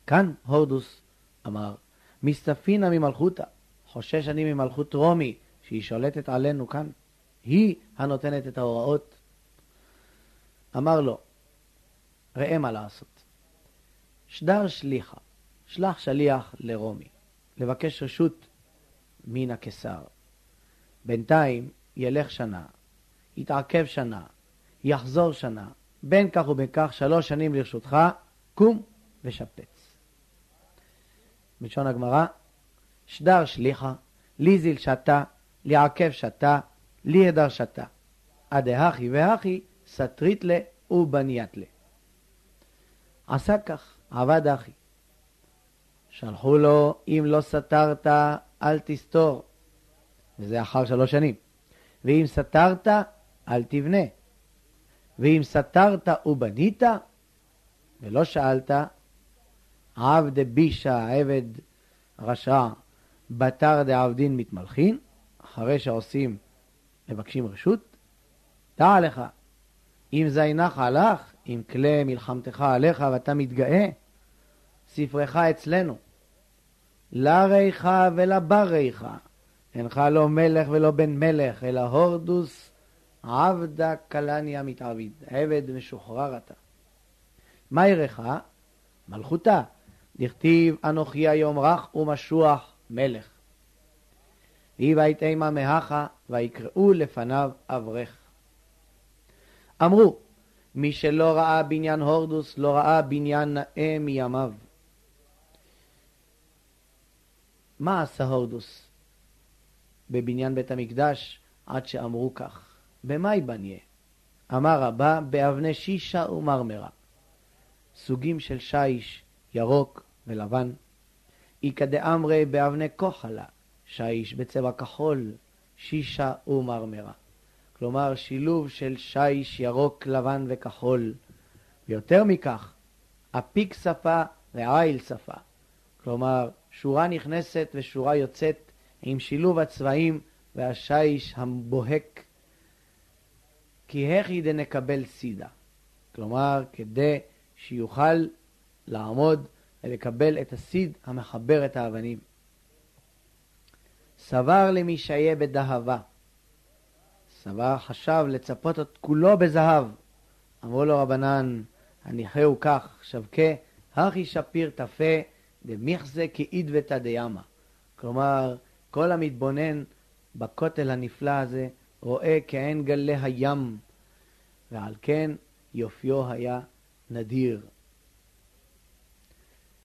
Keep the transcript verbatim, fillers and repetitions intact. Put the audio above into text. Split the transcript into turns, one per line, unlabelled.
כאן הורדוס אמר, מסתפינה ממלכותה, חושש אני ממלכות רומי, שהיא שולטת עלינו כאן, היא הנותנת את ההוראות. אמר לו, ראה מה לעשות. שדר שליחה, שלח שליח לרומי, לבקש רשות מן הקיסר. בינתיים ילך שנה, יתעכב שנה, יחזור שנה, בין כך ובין כך שלוש שנים לרשותך, קום ושפץ. בלשון הגמרא, שדר שליחה, ליזיל שתה, לעכב שתה, ליהדר שתה. עדי והכי סטרית לה ובניית לה. עשה כך, עבד אחי. שלחו לו, אם לא סתרת, אל תסתור. וזה אחר שלוש שנים. ואם סתרת, אל תבנה. ואם סתרת ובנית, ולא שאלת, עבד בישה, עבד רשע, בתר דעבדין מתמלכין, אחרי שעושים, מבקשים רשות, דע לך, אם זיינך עלך, אם כלי מלחמתך עליך ואתה מתגאה, ספרך אצלנו, לריך ולבריך, אינך לא מלך ולא בן מלך, אלא הורדוס עבדה קלניה מתעביד, עבד משוחרר אתה. מה ירך? מלכותה, דכתיב אנוכי היום רך ומשוח מלך. והיא ויתאמה מהכה ויקראו לפניו אברך. אמרו, מי שלא ראה בניין הורדוס לא ראה בניין נאה מימיו. מה עשה הורדוס בבניין בית המקדש עד שאמרו כך? במה יבניה? אמר רבה, באבני שישה ומרמרה, סוגים של שיש ירוק ולבן. איקא דאמרי באבני כוחלה, שיש בצבע כחול, שישה ומרמרה. כלומר שילוב של שיש ירוק, לבן וכחול. ויותר מכך, אפיק שפה ועיל שפה. כלומר שורה נכנסת ושורה יוצאת עם שילוב הצבעים והשיש המבוהק. כי הכי דנקבל סידה. כלומר כדי שיוכל לעמוד ולקבל את הסיד המחבר את האבנים. סבר למי שהיה בדהבה. סבר חשב לצפות את כולו בזהב. אמרו לו רבנן, הניחהו כך, שבכה, הכי שפיר תפה, דמיחזה כאידבתא דיאמה. כלומר, כל המתבונן בכותל הנפלא הזה, רואה כעין גלי הים, ועל כן יופיו היה נדיר.